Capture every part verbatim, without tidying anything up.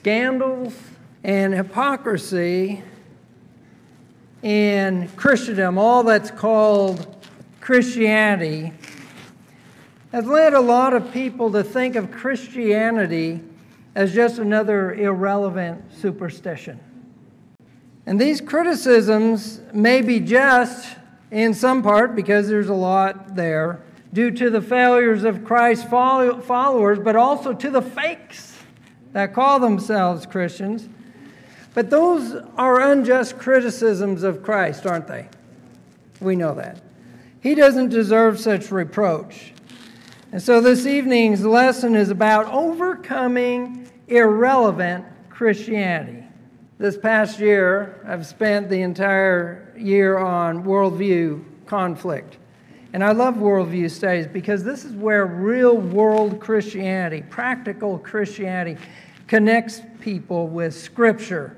scandals and hypocrisy in Christendom, all that's called Christianity, has led a lot of people to think of Christianity as just another irrelevant superstition. And these criticisms may be just, in some part, because there's a lot there, due to the failures of Christ's followers, but also to the fakes that call themselves Christians. But those are unjust criticisms of Christ, aren't they? We know that. He doesn't deserve such reproach. And so this evening's lesson is about overcoming irrelevant Christianity. This past year, I've spent the entire year on worldview conflict. And I love worldview studies because this is where real-world Christianity, practical Christianity, connects people with Scripture.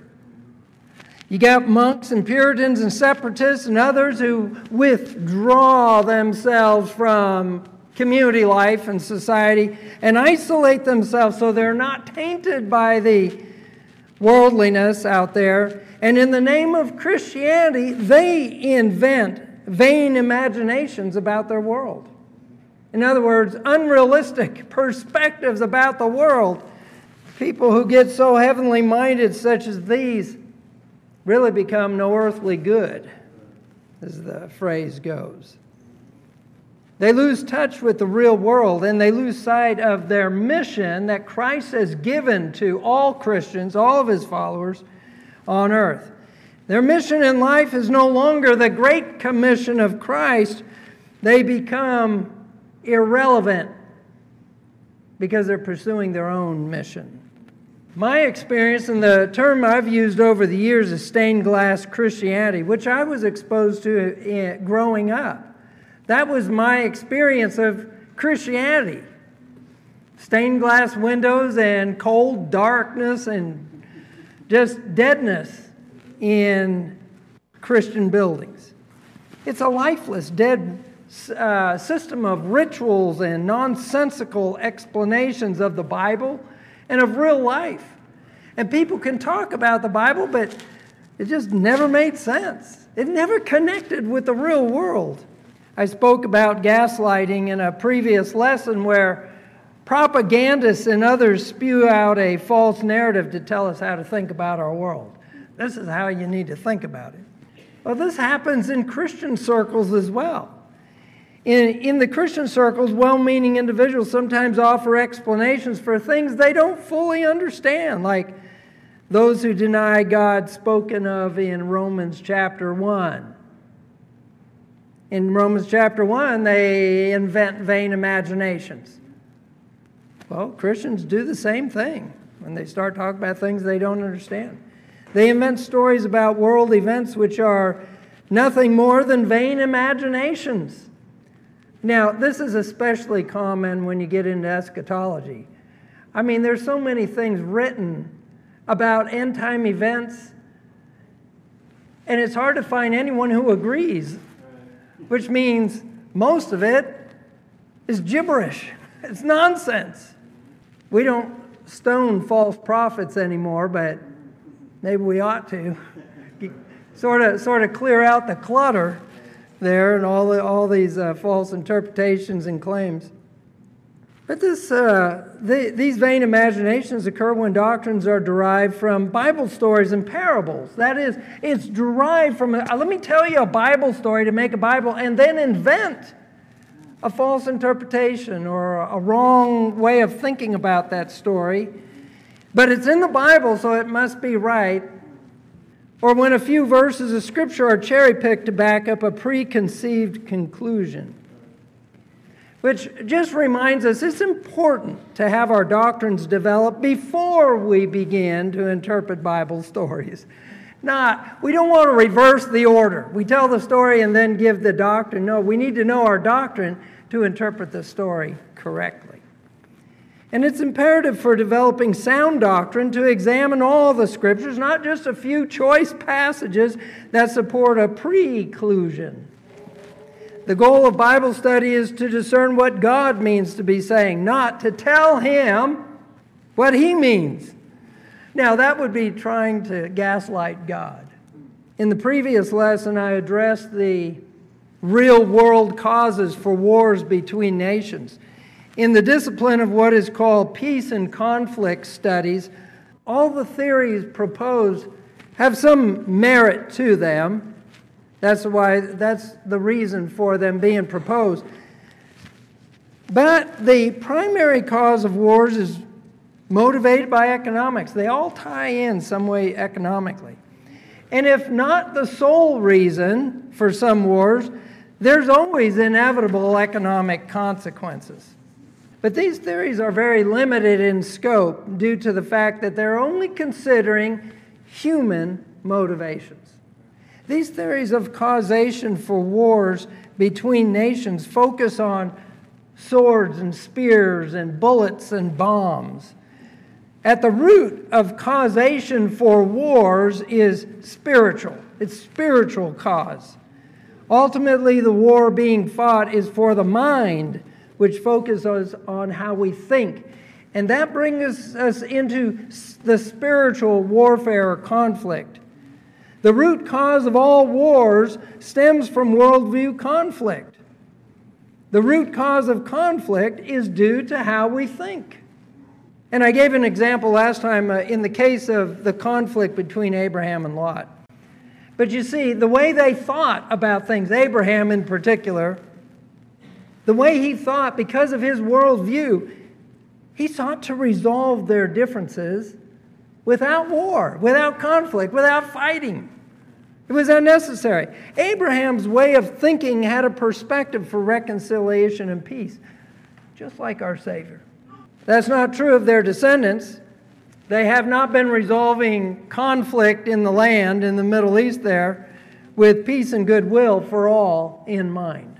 You got monks and Puritans and separatists and others who withdraw themselves from community life and society and isolate themselves so they're not tainted by the worldliness out there. And in the name of Christianity, they invent vain imaginations about their world. In other words, unrealistic perspectives about the world. People who get so heavenly minded such as these really become no earthly good, as the phrase goes. They lose touch with the real world, and they lose sight of their mission that Christ has given to all Christians, all of His followers on earth. Their mission in life is no longer the great commission of Christ. They become irrelevant because they're pursuing their own mission. My experience, and the term I've used over the years, is stained glass Christianity, which I was exposed to growing up. That was my experience of Christianity. Stained glass windows and cold darkness and just deadness in Christian buildings. It's a lifeless, dead uh, system of rituals and nonsensical explanations of the Bible and of real life. And people can talk about the Bible, but it just never made sense. It never connected with the real world. I spoke about gaslighting in a previous lesson where propagandists and others spew out a false narrative to tell us how to think about our world. This is how you need to think about it. Well, this happens in Christian circles as well. In, in the Christian circles, well-meaning individuals sometimes offer explanations for things they don't fully understand, like those who deny God spoken of in Romans chapter one. In Romans chapter one, they invent vain imaginations. Well, Christians do the same thing when they start talking about things they don't understand. They invent stories about world events which are nothing more than vain imaginations. Now, this is especially common when you get into eschatology. I mean, there's so many things written about end-time events, and it's hard to find anyone who agrees, which means most of it is gibberish. It's nonsense. We don't stone false prophets anymore, but maybe we ought to. Sort of, sort of clear out the clutter there and all the, all these uh, false interpretations and claims. But this, uh, the, these vain imaginations occur when doctrines are derived from Bible stories and parables. That is, it's derived from, uh, let me tell you a Bible story to make a Bible and then invent a false interpretation or a wrong way of thinking about that story. But it's in the Bible, so it must be right. Or when a few verses of Scripture are cherry-picked to back up a preconceived conclusion. Which just reminds us it's important to have our doctrines developed before we begin to interpret Bible stories. Not, we don't want to reverse the order. We tell the story and then give the doctrine. No, we need to know our doctrine to interpret the story correctly. And it's imperative for developing sound doctrine to examine all the Scriptures, not just a few choice passages that support a preclusion. The goal of Bible study is to discern what God means to be saying, not to tell Him what He means. Now, that would be trying to gaslight God. In the previous lesson, I addressed the real-world causes for wars between nations. In the discipline of what is called peace and conflict studies, all the theories proposed have some merit to them. That's why, that's the reason for them being proposed. But the primary cause of wars is motivated by economics. They all tie in some way economically. And if not the sole reason for some wars, there's always inevitable economic consequences. But these theories are very limited in scope due to the fact that they're only considering human motivations. These theories of causation for wars between nations focus on swords and spears and bullets and bombs. At the root of causation for wars is spiritual. It's spiritual cause. Ultimately, the war being fought is for the mind, which focuses on how we think. And that brings us into the spiritual warfare or conflict. The root cause of all wars stems from worldview conflict. The root cause of conflict is due to how we think. And I gave an example last time uh, in the case of the conflict between Abraham and Lot. But you see, the way they thought about things, Abraham in particular, the way he thought, because of his worldview, he sought to resolve their differences without war, without conflict, without fighting. It was unnecessary. Abraham's way of thinking had a perspective for reconciliation and peace, just like our Savior. That's not true of their descendants. They have not been resolving conflict in the land, in the Middle East there, with peace and goodwill for all in mind.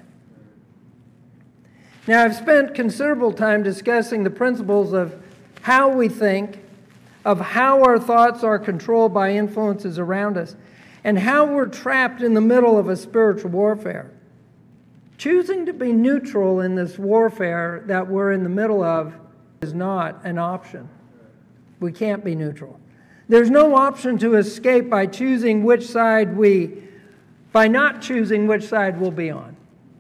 Now, I've spent considerable time discussing the principles of how we think, of how our thoughts are controlled by influences around us, and how we're trapped in the middle of a spiritual warfare. Choosing to be neutral in this warfare that we're in the middle of is not an option. We can't be neutral. There's no option to escape by choosing which side we, by not choosing which side we'll be on.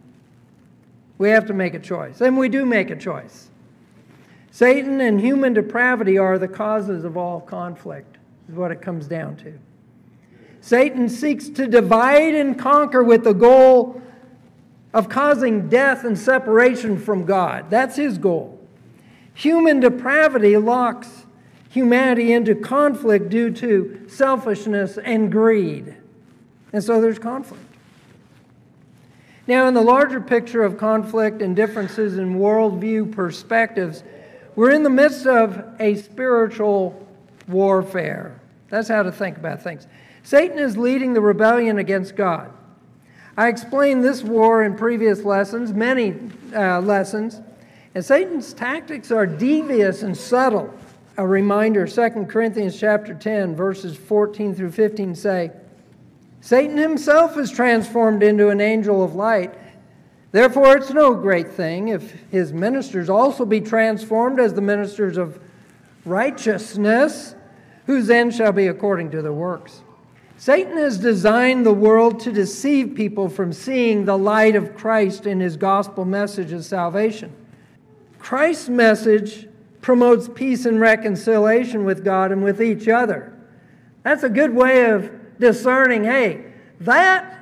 We have to make a choice, and we do make a choice. Satan and human depravity are the causes of all conflict, is what it comes down to. Satan seeks to divide and conquer with the goal of causing death and separation from God. That's his goal. Human depravity locks humanity into conflict due to selfishness and greed. And so there's conflict. Now, in the larger picture of conflict and differences in worldview perspectives, we're in the midst of a spiritual warfare. That's how to think about things. Satan is leading the rebellion against God. I explained this war in previous lessons, many uh, lessons, and Satan's tactics are devious and subtle. A reminder, Second Corinthians chapter ten, verses fourteen through fifteen say, Satan himself is transformed into an angel of light. Therefore, it's no great thing if his ministers also be transformed as the ministers of righteousness, whose end shall be according to their works. Satan has designed the world to deceive people from seeing the light of Christ in his gospel message of salvation. Christ's message promotes peace and reconciliation with God and with each other. That's a good way of discerning, hey, that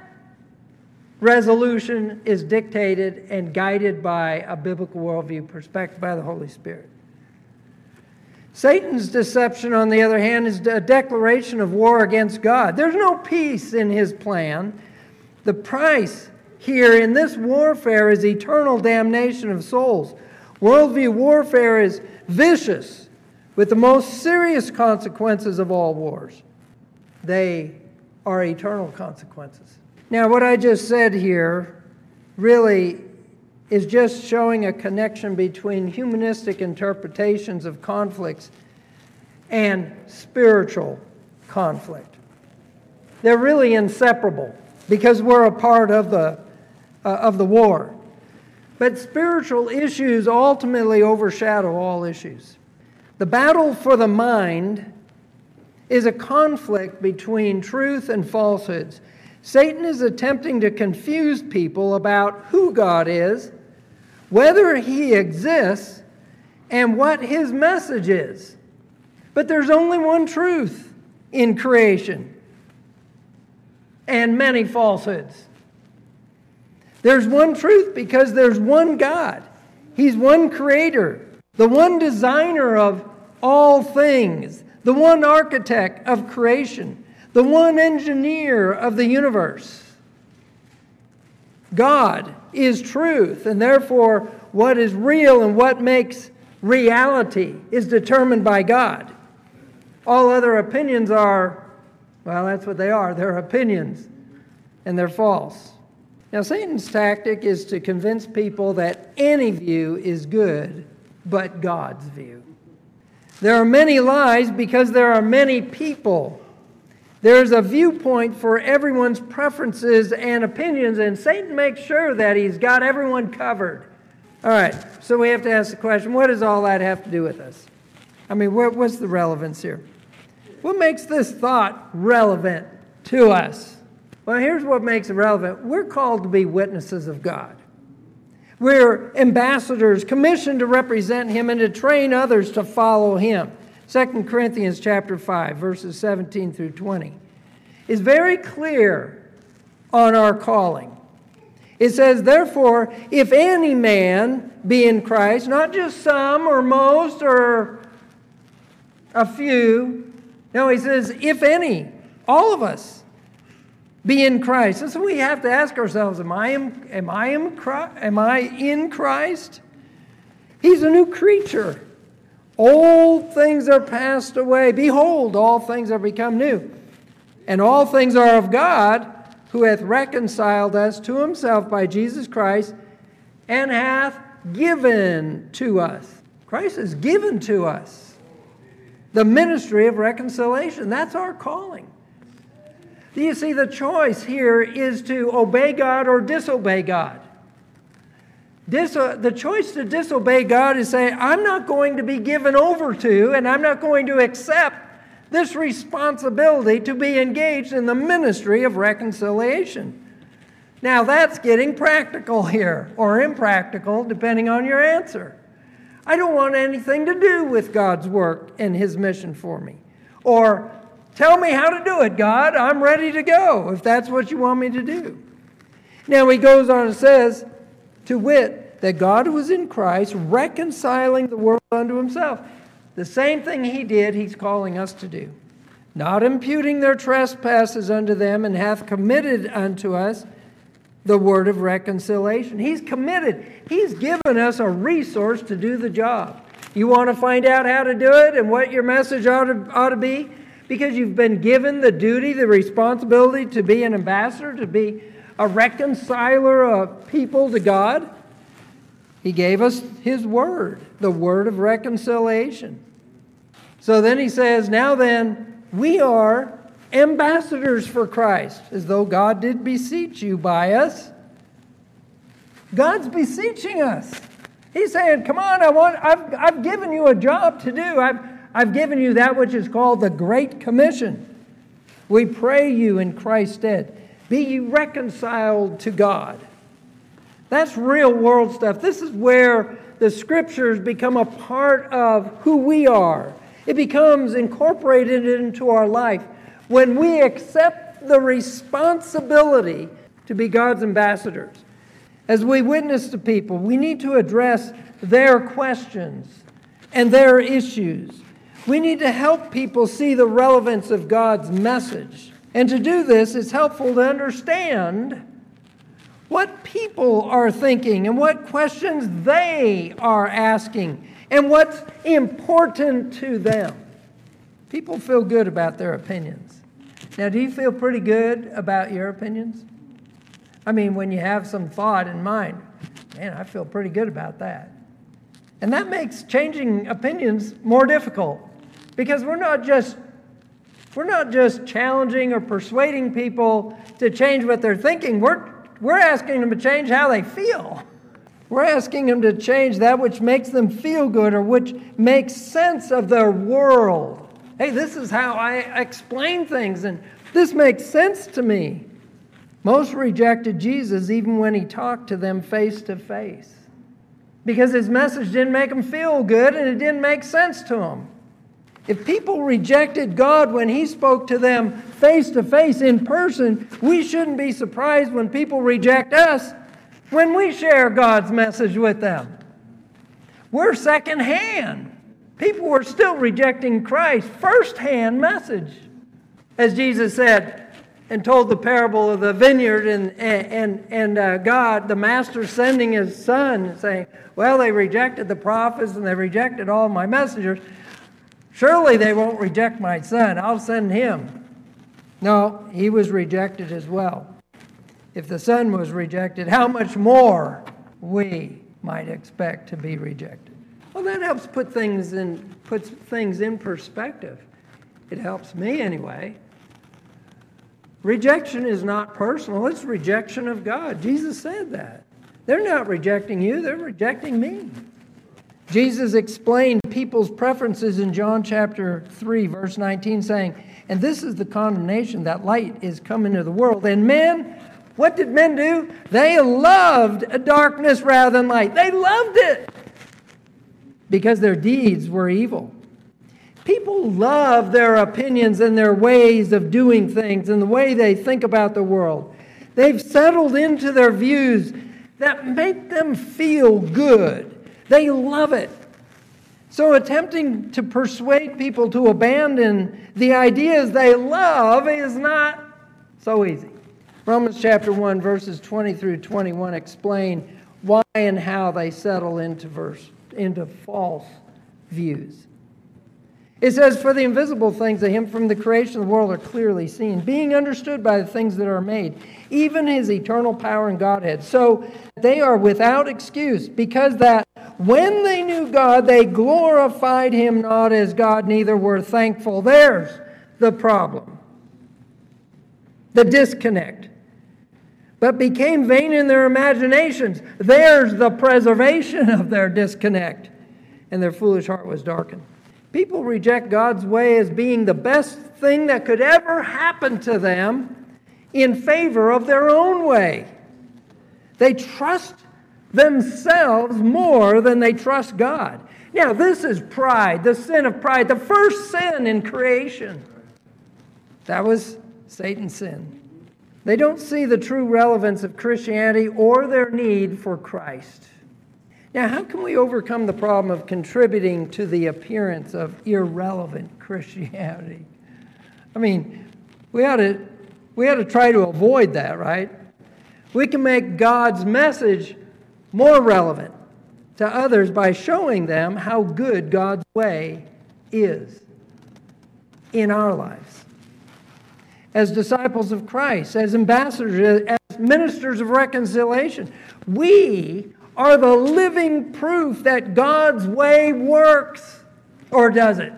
resolution is dictated and guided by a biblical worldview perspective by the Holy Spirit. Satan's deception, on the other hand, is a declaration of war against God. There's no peace in his plan. The price here in this warfare is eternal damnation of souls. Worldview warfare is vicious, with the most serious consequences of all wars. They are eternal consequences. Now, what I just said here really is just showing a connection between humanistic interpretations of conflicts and spiritual conflict. They're really inseparable because we're a part of the, uh, of the war. But spiritual issues ultimately overshadow all issues. The battle for the mind is a conflict between truth and falsehoods. Satan is attempting to confuse people about who God is, whether he exists, and what his message is. But there's only one truth in creation, and many falsehoods. There's one truth because there's one God. He's one creator, the one designer of all things, the one architect of creation, the one engineer of the universe. God is truth, and therefore what is real and what makes reality is determined by God. All other opinions are, well, that's what they are. They're opinions, and they're false. Now, Satan's tactic is to convince people that any view is good, but God's view. There are many lies because there are many people. There's a viewpoint for everyone's preferences and opinions, and Satan makes sure that he's got everyone covered. All right, so we have to ask the question, what does all that have to do with us? I mean, what, what's the relevance here? What makes this thought relevant to us? Well, here's what makes it relevant. We're called to be witnesses of God. We're ambassadors commissioned to represent him and to train others to follow him. Second Corinthians chapter five, verses seventeen through twenty, is very clear on our calling. It says, therefore, if any man be in Christ, not just some or most or a few. No, he says, if any, all of us be in Christ. And so we have to ask ourselves, am I in, am I in Christ? Am I in Christ? He's a new creature. Old things are passed away. Behold, all things are become new. And all things are of God, who hath reconciled us to himself by Jesus Christ, and hath given to us. Christ has given to us the ministry of reconciliation. That's our calling. Do you see, the choice here is to obey God or disobey God. Dis- the choice to disobey God is saying, I'm not going to be given over to, and I'm not going to accept this responsibility to be engaged in the ministry of reconciliation. Now, that's getting practical here, or impractical, depending on your answer. I don't want anything to do with God's work and his mission for me. Or, tell me how to do it, God. I'm ready to go, if that's what you want me to do. Now, he goes on and says, to wit, that God was in Christ, reconciling the world unto himself. The same thing he did, he's calling us to do. Not imputing their trespasses unto them, and hath committed unto us the word of reconciliation. He's committed. He's given us a resource to do the job. You want to find out how to do it and what your message ought to, ought to be? Because you've been given the duty, the responsibility to be an ambassador, to be a reconciler of people to God. He gave us his word, the word of reconciliation. So then he says, now then, we are ambassadors for Christ, as though God did beseech you by us. God's beseeching us. He's saying, come on, I want, I've, I've given you a job to do. I've, I've given you that which is called the Great Commission. We pray you in Christ's stead, be ye reconciled to God. That's real world stuff. This is where the scriptures become a part of who we are. It becomes incorporated into our life when we accept the responsibility to be God's ambassadors. As we witness to people, we need to address their questions and their issues. We need to help people see the relevance of God's message. And to do this, it's helpful to understand what people are thinking and what questions they are asking and what's important to them. People feel good about their opinions. Now, do you feel pretty good about your opinions? I mean, when you have some thought in mind, man, I feel pretty good about that. And that makes changing opinions more difficult because we're not just we're not just challenging or persuading people to change what they're thinking. We're we're asking them to change how they feel. We're asking them to change that which makes them feel good or which makes sense of their world. Hey, this is how I explain things, and this makes sense to me. Most rejected Jesus even when he talked to them face to face, because his message didn't make them feel good and it didn't make sense to them. If people rejected God when he spoke to them face to face in person, we shouldn't be surprised when people reject us when we share God's message with them. We're secondhand. People were still rejecting Christ's firsthand message. As Jesus said and told the parable of the vineyard and, and, and uh, God, the master sending his son and saying, well, they rejected the prophets and they rejected all my messengers. Surely they won't reject my son. I'll send him. No, he was rejected as well. If the son was rejected, how much more we might expect to be rejected? Well, that helps put things in puts things in perspective. It helps me anyway. Rejection is not personal. It's rejection of God. Jesus said that. They're not rejecting you. They're rejecting me. Jesus explained people's preferences in John chapter three, verse nineteen, saying, and this is the condemnation, that light is come into the world. And men, what did men do? They loved darkness rather than light. They loved it because their deeds were evil. People love their opinions and their ways of doing things and the way they think about the world. They've settled into their views that make them feel good. They love it. So attempting to persuade people to abandon the ideas they love is not so easy. Romans chapter one, verses twenty through twenty-one explain why and how they settle into verse into false views. It says, for the invisible things of him from the creation of the world are clearly seen, being understood by the things that are made, even his eternal power and Godhead. So they are without excuse, because that when they knew God, they glorified him not as God, neither were thankful. There's the problem. The disconnect. But became vain in their imaginations. There's the preservation of their disconnect. And their foolish heart was darkened. People reject God's way as being the best thing that could ever happen to them in favor of their own way. They trust themselves more than they trust God. Now, this is pride, the sin of pride, the first sin in creation. That was Satan's sin. They don't see the true relevance of Christianity or their need for Christ. Now, how can we overcome the problem of contributing to the appearance of irrelevant Christianity? I mean, we ought to, we ought to try to avoid that, right? We can make God's message more relevant to others by showing them how good God's way is in our lives. As disciples of Christ, as ambassadors, as ministers of reconciliation, we are the living proof that God's way works. Or does it?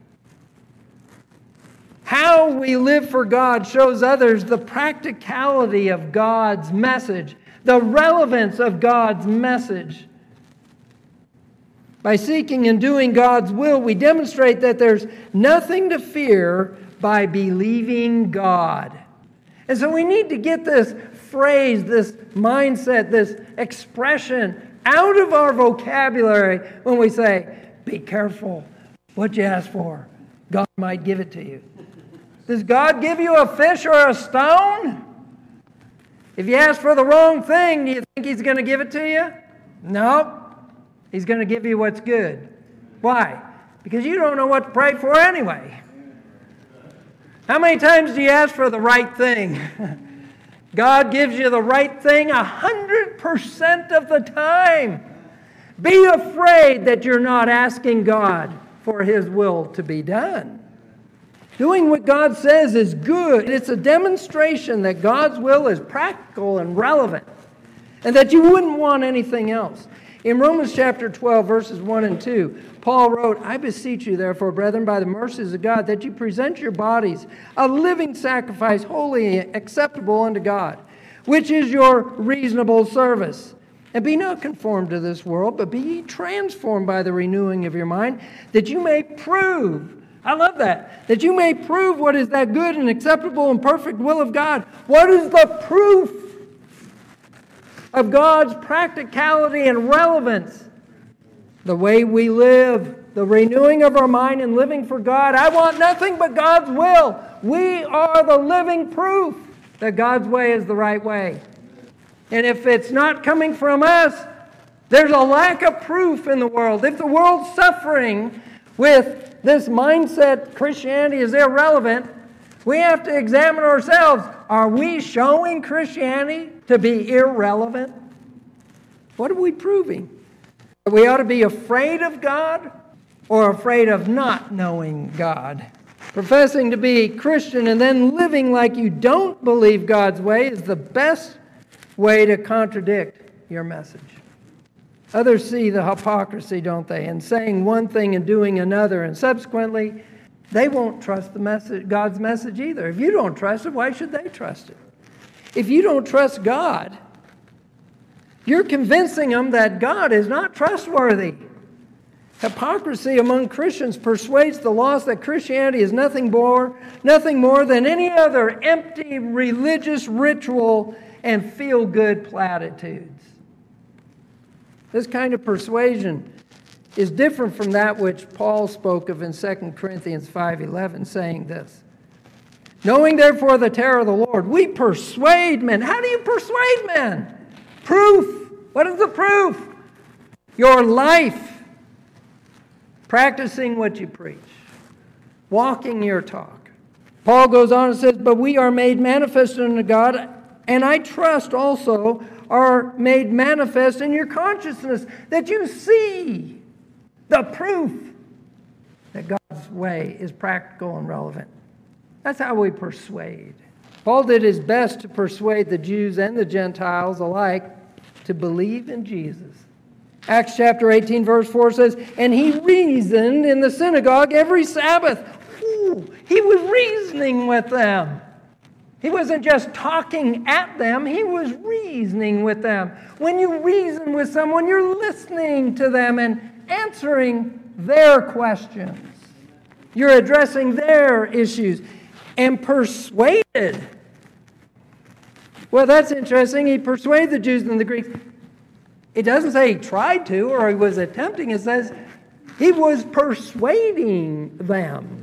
How we live for God shows others the practicality of God's message, the relevance of God's message. By seeking and doing God's will, we demonstrate that there's nothing to fear by believing God. And so we need to get this phrase, this mindset, this expression out of our vocabulary when we say, be careful what you ask for. God might give it to you. Does God give you a fish or a stone? If you ask for the wrong thing, do you think he's going to give it to you? No. He's going to give you what's good. Why? Because you don't know what to pray for anyway. How many times do you ask for the right thing? God gives you the right thing a hundred percent of the time. Be afraid that you're not asking God for his will to be done. Doing what God says is good. It's a demonstration that God's will is practical and relevant, and that you wouldn't want anything else. In Romans chapter twelve, verses one and two, Paul wrote, I beseech you, therefore, brethren, by the mercies of God, that you present your bodies a living sacrifice, holy and acceptable unto God, which is your reasonable service. And be not conformed to this world, but be ye transformed by the renewing of your mind, that you may prove I love that. That you may prove what is that good and acceptable and perfect will of God. What is the proof of God's practicality and relevance? The way we live, the renewing of our mind and living for God. I want nothing but God's will. We are the living proof that God's way is the right way. And if it's not coming from us, there's a lack of proof in the world. If the world's suffering with this mindset, Christianity is irrelevant, we have to examine ourselves. Are we showing Christianity to be irrelevant? What are we proving? We ought to be afraid of God or afraid of not knowing God. Professing to be Christian and then living like you don't believe God's way is the best way to contradict your message. Others see the hypocrisy, don't they, in saying one thing and doing another, and subsequently, they won't trust the message, God's message either. If you don't trust it, why should they trust it? If you don't trust God, you're convincing them that God is not trustworthy. Hypocrisy among Christians persuades the lost that Christianity is nothing more, nothing more than any other empty religious ritual and feel-good platitudes. This kind of persuasion is different from that which Paul spoke of in Second Corinthians five eleven, saying this, knowing therefore the terror of the Lord, we persuade men. How do you persuade men? Proof. What is the proof? Your life. Practicing what you preach. Walking your talk. Paul goes on and says, but we are made manifest unto God, and I trust also are made manifest in your consciousness, that you see the proof that God's way is practical and relevant. That's how we persuade. Paul did his best to persuade the Jews and the Gentiles alike to believe in Jesus. Acts chapter eighteen verse four says, and he reasoned in the synagogue every Sabbath. Ooh, he was reasoning with them. He wasn't just talking at them, he was reasoning with them. When you reason with someone, you're listening to them and answering their questions. You're addressing their issues and persuaded. Well, that's interesting. He persuaded the Jews and the Greeks. It doesn't say he tried to or he was attempting. It says he was persuading them.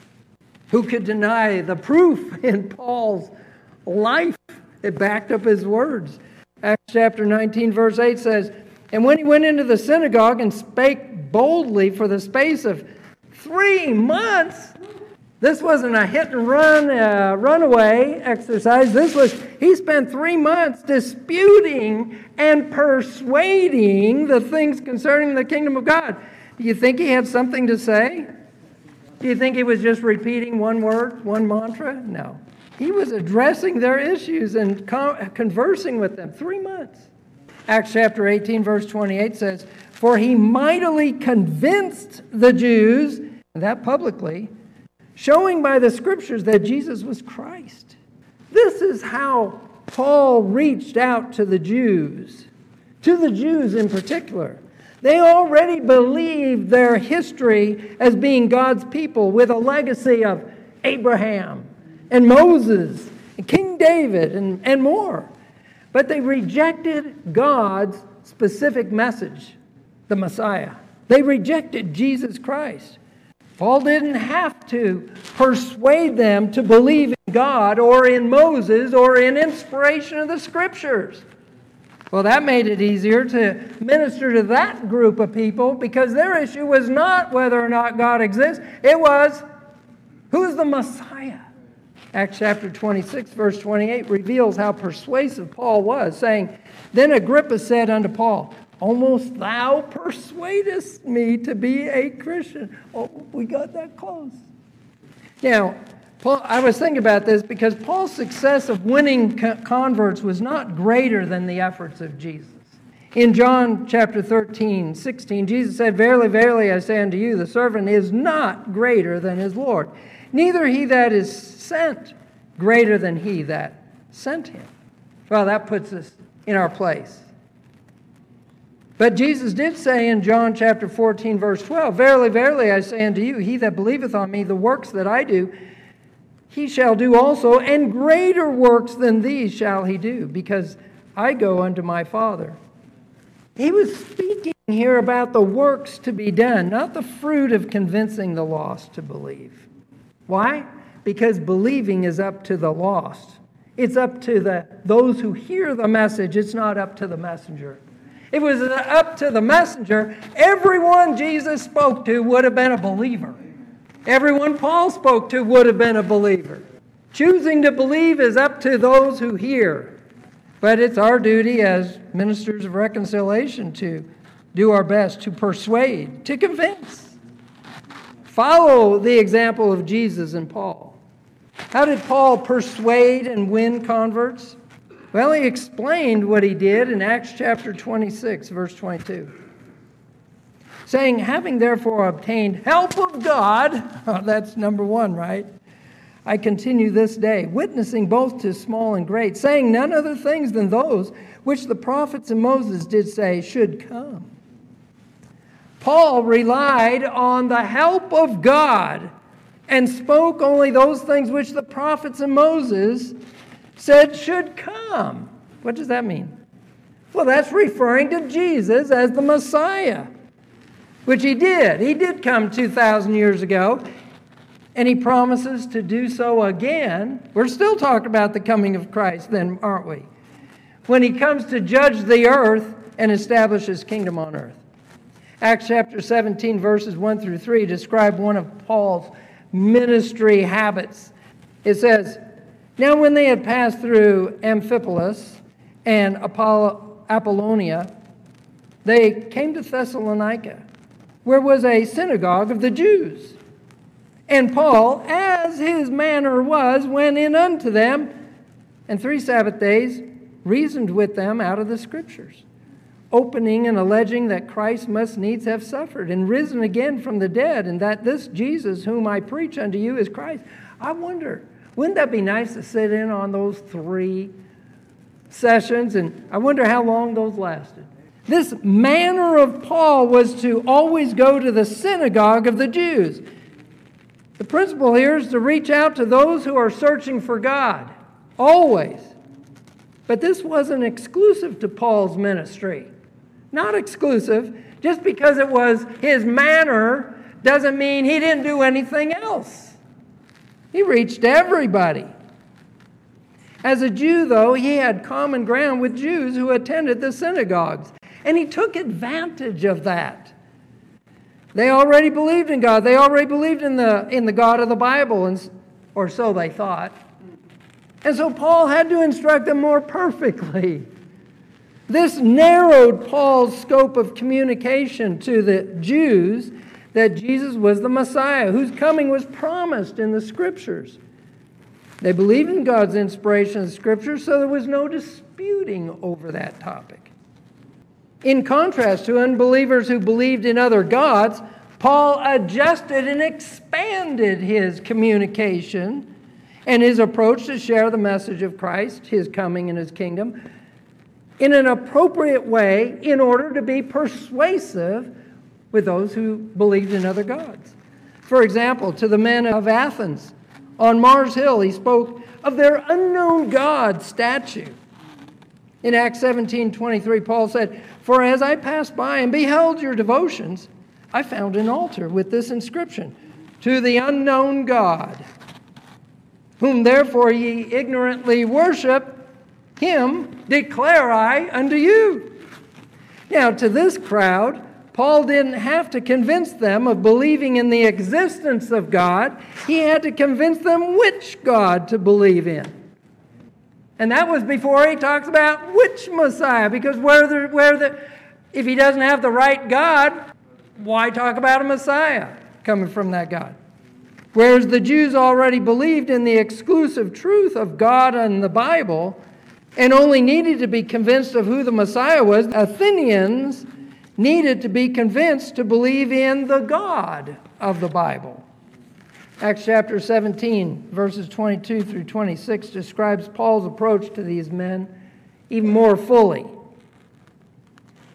Who could deny the proof in Paul's life? It backed up his words. Acts chapter nineteen verse eight says, and when he went into the synagogue and spake boldly for the space of three months, this wasn't a hit and run, uh, runaway exercise. This was, he spent three months disputing and persuading the things concerning the kingdom of God. Do you think he had something to say? Do you think he was just repeating one word, one mantra? No. He was addressing their issues and conversing with them. Three months. Acts chapter eighteen, verse twenty-eight says, for he mightily convinced the Jews, and that publicly, showing by the scriptures that Jesus was Christ. This is how Paul reached out to the Jews, to the Jews in particular. They already believed their history as being God's people with a legacy of Abraham and Moses and King David and, and more. But they rejected God's specific message, the Messiah. They rejected Jesus Christ. Paul didn't have to persuade them to believe in God or in Moses or in inspiration of the Scriptures. Well, that made it easier to minister to that group of people because their issue was not whether or not God exists. It was, who's the Messiah? Acts chapter twenty-six, verse twenty-eight reveals how persuasive Paul was, saying, then Agrippa said unto Paul, almost thou persuadest me to be a Christian. Oh, we got that close. Now, Paul, I was thinking about this because Paul's success of winning converts was not greater than the efforts of Jesus. In John chapter thirteen, sixteen, Jesus said, verily, verily, I say unto you, the servant is not greater than his Lord, neither he that is sent greater than he that sent him. Well, that puts us in our place. But Jesus did say in John chapter fourteen, verse twelve, Verily, verily, I say unto you, he that believeth on me, the works that I do, he shall do also, and greater works than these shall he do, because I go unto my Father. He was speaking here about the works to be done, not the fruit of convincing the lost to believe. Why? Because believing is up to the lost. It's up to the those who hear the message. It's not up to the messenger. If it was up to the messenger, everyone Jesus spoke to would have been a believer. Everyone Paul spoke to would have been a believer. Choosing to believe is up to those who hear. But it's our duty as ministers of reconciliation to do our best to persuade, to convince. Follow the example of Jesus and Paul. How did Paul persuade and win converts? Well, he explained what he did in Acts chapter twenty-six, verse twenty-two. Saying, having therefore obtained help of God, oh, that's number one, right? I continue this day, witnessing both to small and great, saying none other things than those which the prophets and Moses did say should come. Paul relied on the help of God and spoke only those things which the prophets and Moses said should come. What does that mean? Well, that's referring to Jesus as the Messiah, which he did. He did come two thousand years ago, and he promises to do so again. We're still talking about the coming of Christ then, aren't we? When he comes to judge the earth and establish his kingdom on earth. Acts chapter seventeen, verses one through three describe one of Paul's ministry habits. It says, now when they had passed through Amphipolis and Apollonia, they came to Thessalonica, where was a synagogue of the Jews. And Paul, as his manner was, went in unto them, and three Sabbath days reasoned with them out of the Scriptures, opening and alleging that Christ must needs have suffered and risen again from the dead, and that this Jesus whom I preach unto you is Christ. I wonder, wouldn't that be nice to sit in on those three sessions? And I wonder how long those lasted. This manner of Paul was to always go to the synagogue of the Jews. The principle here is to reach out to those who are searching for God, always. But this wasn't exclusive to Paul's ministry. Not exclusive. Just because it was his manner doesn't mean he didn't do anything else. He reached everybody. As a Jew, though, he had common ground with Jews who attended the synagogues. And he took advantage of that. They already believed in God. They already believed in the, in the God of the Bible, and, or so they thought. And so Paul had to instruct them more perfectly. This narrowed Paul's scope of communication to the Jews that Jesus was the Messiah, whose coming was promised in the Scriptures. They believed in God's inspiration of the Scriptures, so there was no disputing over that topic. In contrast to unbelievers who believed in other gods, Paul adjusted and expanded his communication and his approach to share the message of Christ, his coming and his kingdom, in an appropriate way in order to be persuasive with those who believed in other gods. For example, to the men of Athens, on Mars Hill, he spoke of their unknown God statue. In Acts seventeen twenty-three, Paul said, for as I passed by and beheld your devotions, I found an altar with this inscription, to the unknown God, whom therefore ye ignorantly worship, him declare I unto you. Now, to this crowd, Paul didn't have to convince them of believing in the existence of God. He had to convince them which God to believe in. And that was before he talks about which Messiah, because where the, where the, if he doesn't have the right God, why talk about a Messiah coming from that God? Whereas the Jews already believed in the exclusive truth of God and the Bible and only needed to be convinced of who the Messiah was, Athenians needed to be convinced to believe in the God of the Bible. Acts chapter seventeen, verses twenty-two through twenty-six describes Paul's approach to these men even more fully.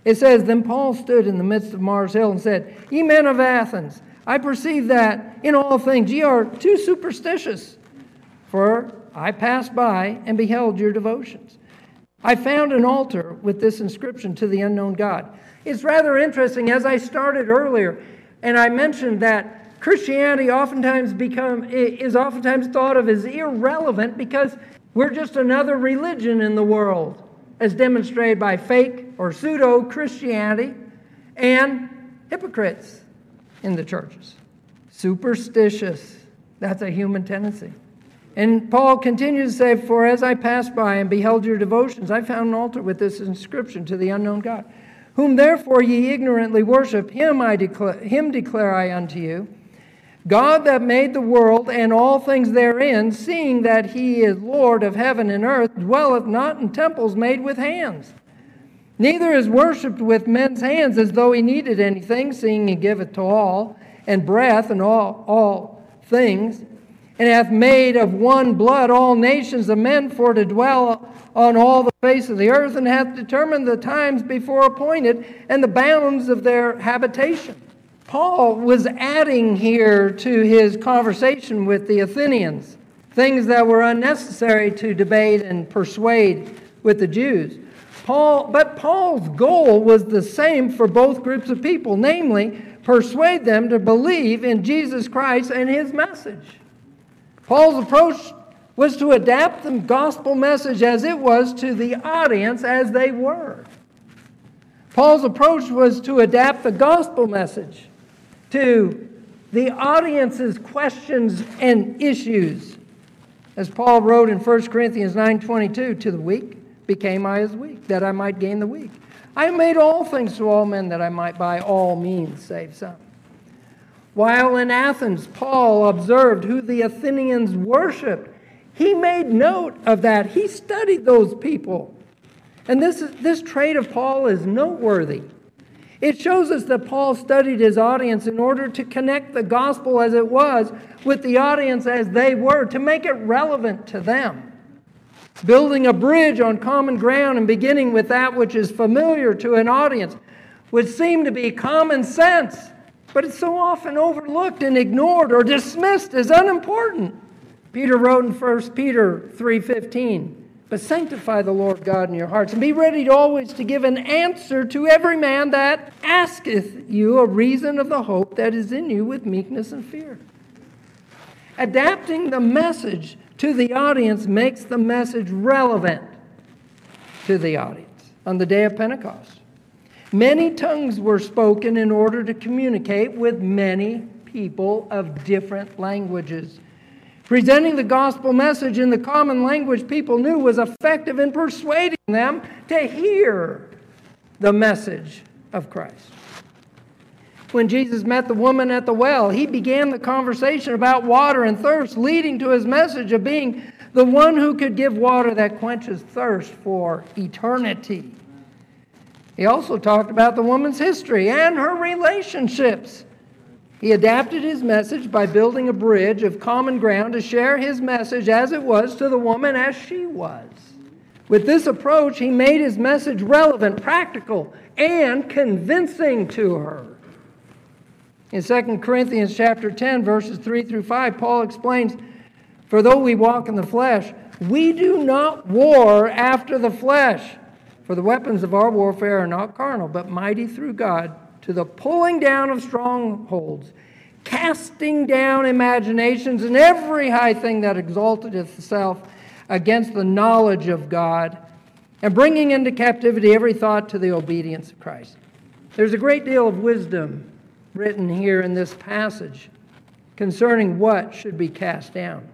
It says, Then Paul stood in the midst of Mars Hill and said, Ye men of Athens, I perceive that in all things ye are too superstitious. For I passed by and beheld your devotions. I found an altar with this inscription, To the unknown God. It's rather interesting, as I started earlier, and I mentioned that Christianity oftentimes become is oftentimes thought of as irrelevant because we're just another religion in the world, as demonstrated by fake or pseudo-Christianity and hypocrites in the churches. Superstitious. That's a human tendency. And Paul continues to say, For as I passed by and beheld your devotions, I found an altar with this inscription, To the unknown God. Whom therefore ye ignorantly worship, him I declare, him declare I unto you, God that made the world and all things therein, seeing that he is Lord of heaven and earth, dwelleth not in temples made with hands. Neither is worshipped with men's hands as though he needed anything, seeing he giveth to all, and breath and all, all things, and hath made of one blood all nations of men for to dwell on all the face of the earth, and hath determined the times before appointed and the bounds of their habitation. Paul was adding here to his conversation with the Athenians things that were unnecessary to debate and persuade with the Jews. Paul, but Paul's goal was the same for both groups of people, namely, persuade them to believe in Jesus Christ and his message. Paul's approach was to adapt the gospel message as it was to the audience as they were. Paul's approach was to adapt the gospel message to the audience's questions and issues. As Paul wrote in First Corinthians nine twenty-two, To the weak became I as weak, that I might gain the weak. I made all things to all men, that I might by all means save some. While in Athens, Paul observed who the Athenians worshipped. He made note of that. He studied those people. And this, is, this trait of Paul is noteworthy. It shows us that Paul studied his audience in order to connect the gospel as it was with the audience as they were, to make it relevant to them. Building a bridge on common ground and beginning with that which is familiar to an audience would seem to be common sense, but it's so often overlooked and ignored or dismissed as unimportant. Peter wrote in First Peter three fifteen, But sanctify the Lord God in your hearts, and be ready always to give an answer to every man that asketh you a reason of the hope that is in you with meekness and fear. Adapting the message to the audience makes the message relevant to the audience. On the day of Pentecost, many tongues were spoken in order to communicate with many people of different languages. Presenting the gospel message in the common language people knew was effective in persuading them to hear the message of Christ. When Jesus met the woman at the well, he began the conversation about water and thirst, leading to his message of being the one who could give water that quenches thirst for eternity. He also talked about the woman's history and her relationships. He adapted his message by building a bridge of common ground to share his message as it was to the woman as she was. With this approach, he made his message relevant, practical, and convincing to her. In Second Corinthians chapter ten, verses three through five, Paul explains, For though we walk in the flesh, we do not war after the flesh. For the weapons of our warfare are not carnal, but mighty through God to the pulling down of strongholds, casting down imaginations and every high thing that exalteth itself against the knowledge of God, and bringing into captivity every thought to the obedience of Christ. There's a great deal of wisdom written here in this passage concerning what should be cast down.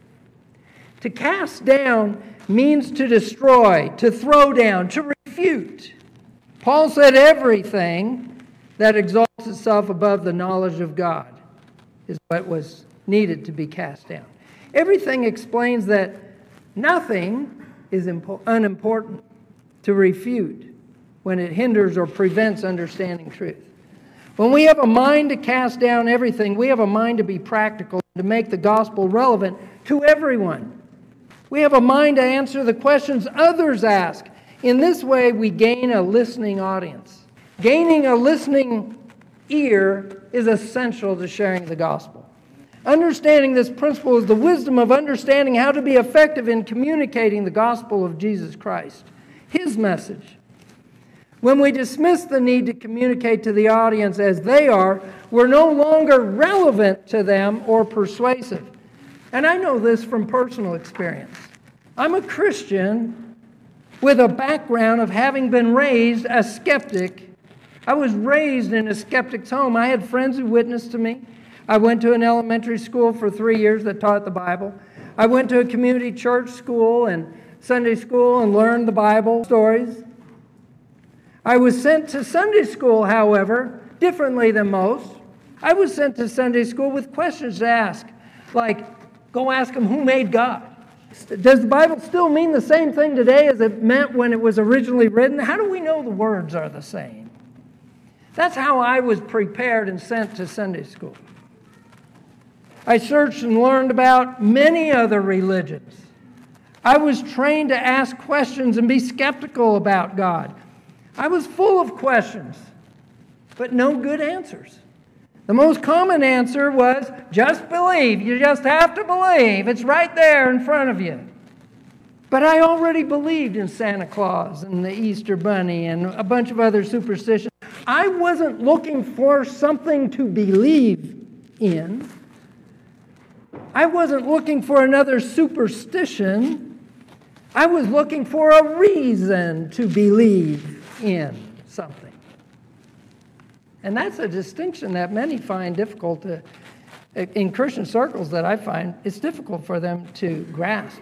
To cast down means to destroy, to throw down, to refute. Paul said everything that exalts itself above the knowledge of God is what was needed to be cast down. Everything explains that nothing is impo- unimportant to refute when it hinders or prevents understanding truth. When we have a mind to cast down everything, we have a mind to be practical, to make the gospel relevant to everyone. We have a mind to answer the questions others ask. In this way, we gain a listening audience. Gaining a listening ear is essential to sharing the gospel. Understanding this principle is the wisdom of understanding how to be effective in communicating the gospel of Jesus Christ, His message. When we dismiss the need to communicate to the audience as they are, we're no longer relevant to them or persuasive. And I know this from personal experience. I'm a Christian with a background of having been raised a skeptic. I was raised in a skeptic's home. I had friends who witnessed to me. I went to an elementary school for three years that taught the Bible. I went to a community church school and Sunday school and learned the Bible stories. I was sent to Sunday school, however, differently than most. I was sent to Sunday school with questions to ask, like, go ask them who made God. Does the Bible still mean the same thing today as it meant when it was originally written? How do we know the words are the same? That's how I was prepared and sent to Sunday school. I searched and learned about many other religions. I was trained to ask questions and be skeptical about God. I was full of questions, but no good answers. The most common answer was, just believe. You just have to believe. It's right there in front of you. But I already believed in Santa Claus and the Easter Bunny and a bunch of other superstitions. I wasn't looking for something to believe in. I wasn't looking for another superstition. I was looking for a reason to believe in something. And that's a distinction that many find difficult to, in Christian circles that I find, it's difficult for them to grasp.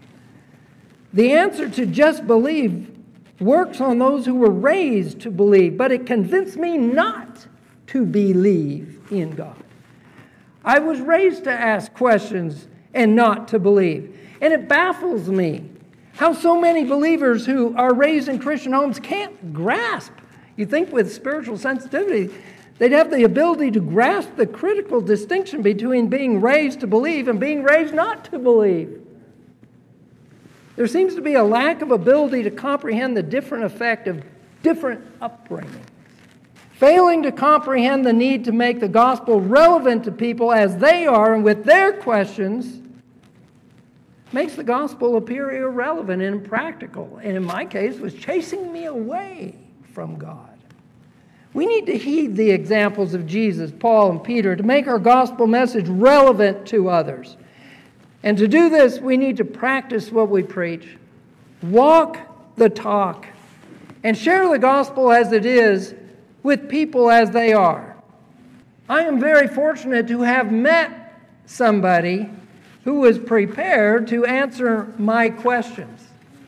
The answer to just believe works on those who were raised to believe, but it convinced me not to believe in God. I was raised to ask questions and not to believe. And it baffles me how so many believers who are raised in Christian homes can't grasp. You think with spiritual sensitivity, they'd have the ability to grasp the critical distinction between being raised to believe and being raised not to believe. There seems to be a lack of ability to comprehend the different effect of different upbringings. Failing to comprehend the need to make the gospel relevant to people as they are and with their questions makes the gospel appear irrelevant and impractical, and in my case was chasing me away from God. We need to heed the examples of Jesus, Paul, and Peter to make our gospel message relevant to others. And to do this, we need to practice what we preach, walk the talk, and share the gospel as it is with people as they are. I am very fortunate to have met somebody who was prepared to answer my questions.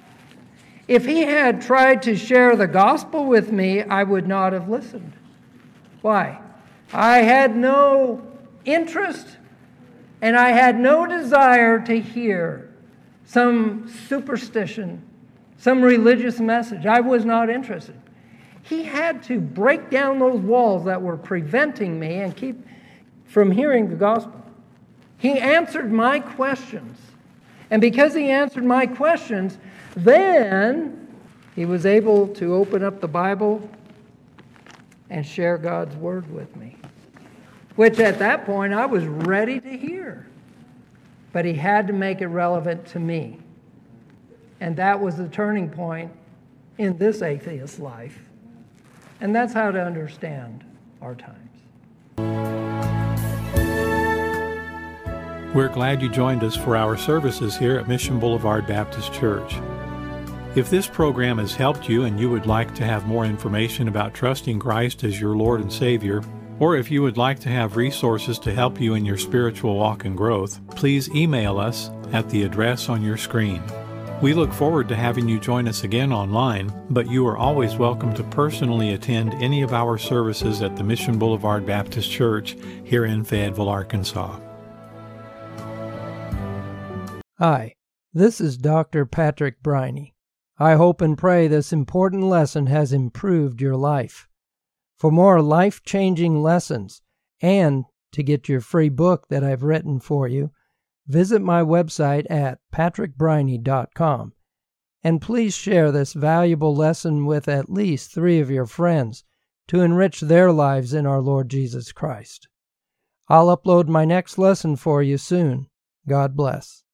If he had tried to share the gospel with me, I would not have listened. Why? I had no interest and I had no desire to hear some superstition, some religious message. I was not interested. He had to break down those walls that were preventing me and keep from hearing the gospel. He answered my questions. And because he answered my questions, then he was able to open up the Bible and share God's word with me, which at that point I was ready to hear. But he had to make it relevant to me. And that was the turning point in this atheist life. And that's how to understand our times. We're glad you joined us for our services here at Mission Boulevard Baptist Church. If this program has helped you and you would like to have more information about trusting Christ as your Lord and Savior, or if you would like to have resources to help you in your spiritual walk and growth, please email us at the address on your screen. We look forward to having you join us again online, but you are always welcome to personally attend any of our services at the Mission Boulevard Baptist Church here in Fayetteville, Arkansas. Hi, this is Doctor Patrick Briney. I hope and pray this important lesson has improved your life. For more life-changing lessons and to get your free book that I've written for you, visit my website at patrick briney dot com. And please share this valuable lesson with at least three of your friends to enrich their lives in our Lord Jesus Christ. I'll upload my next lesson for you soon. God bless.